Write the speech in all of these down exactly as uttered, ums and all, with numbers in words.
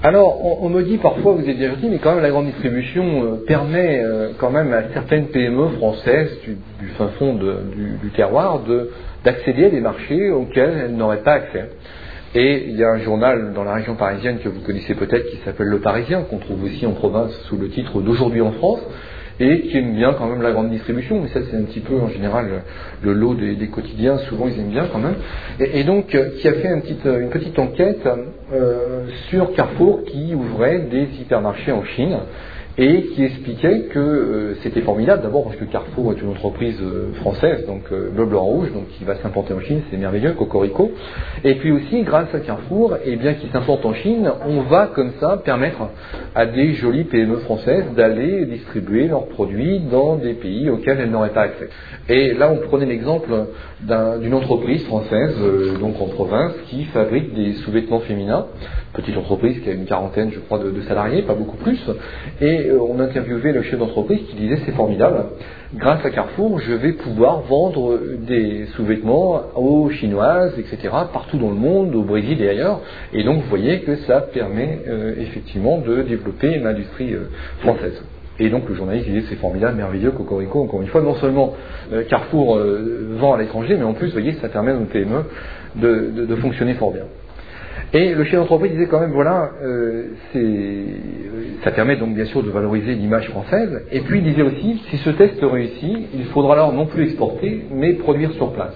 Alors, on, on me dit parfois, vous êtes bien gentil, mais quand même la grande distribution euh, permet euh, quand même à certaines P M E françaises du, du fin fond de, du, du terroir de, d'accéder à des marchés auxquels elles n'auraient pas accès. Et il y a un journal dans la région parisienne que vous connaissez peut-être qui s'appelle Le Parisien, qu'on trouve aussi en province sous le titre d'Aujourd'hui en France, et qui aime bien quand même la grande distribution, mais ça c'est un petit peu en général le lot des, des quotidiens, souvent ils aiment bien quand même, et, et donc euh, qui a fait une petite, une petite enquête euh, sur Carrefour qui ouvrait des hypermarchés en Chine, et qui expliquait que euh, c'était formidable, d'abord parce que Carrefour est une entreprise euh, française, donc euh, bleu, blanc, rouge, donc qui va s'implanter en Chine, c'est merveilleux, cocorico, et puis aussi grâce à Carrefour, et bien qu'il s'implante en Chine, on va comme ça permettre à des jolies P M E françaises d'aller distribuer leurs produits dans des pays auxquels elles n'auraient pas accès. Et là on prenait l'exemple d'un, d'une entreprise française, euh, donc en province, qui fabrique des sous-vêtements féminins, petite entreprise qui a une quarantaine je crois de, de salariés, pas beaucoup plus, et on interviewait le chef d'entreprise qui disait c'est formidable, grâce à Carrefour je vais pouvoir vendre des sous-vêtements aux Chinoises, et cetera, partout dans le monde, au Brésil et ailleurs, et donc vous voyez que ça permet euh, effectivement de développer l'industrie euh, française. Et donc le journaliste disait c'est formidable, merveilleux, cocorico, encore une fois, non seulement euh, Carrefour euh, vend à l'étranger, mais en plus vous voyez ça permet à nos P M E de, de, de fonctionner fort bien. Et le chef d'entreprise disait quand même, voilà, euh, c'est, ça permet donc bien sûr de valoriser l'image française. Et puis il disait aussi, si ce test réussit, il faudra alors non plus exporter, mais produire sur place.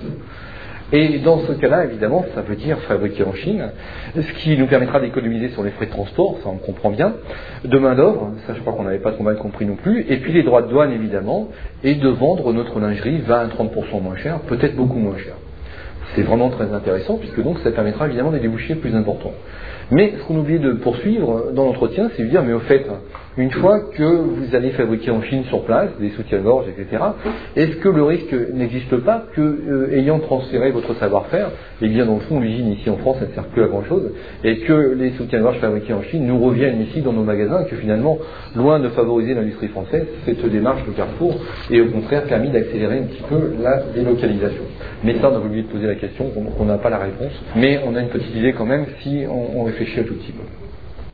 Et dans ce cas-là, évidemment, ça veut dire fabriquer en Chine, ce qui nous permettra d'économiser sur les frais de transport, ça on comprend bien, de main-d'œuvre, ça je crois qu'on n'avait pas trop mal compris non plus, et puis les droits de douane évidemment, et de vendre notre lingerie vingt à trente pour cent moins cher, peut-être beaucoup moins cher. C'est vraiment très intéressant, puisque donc ça permettra évidemment des débouchés plus importants. Mais ce qu'on oublie de poursuivre dans l'entretien, c'est de dire, mais au fait, une fois que vous allez fabriquer en Chine sur place, des soutiens-gorge, et cetera, est-ce que le risque n'existe pas que, euh, ayant transféré votre savoir-faire, eh bien dans le fond, l'usine ici en France, ça ne sert plus à grand-chose, et que les soutiens-gorge fabriqués en Chine nous reviennent ici dans nos magasins, et que finalement, loin de favoriser l'industrie française, cette démarche de Carrefour est au contraire permis d'accélérer un petit peu la délocalisation. Mais ça, on a oublié de poser la question, donc on n'a pas la réponse, mais on a une petite idée quand même si on, on réfléchit un tout petit peu.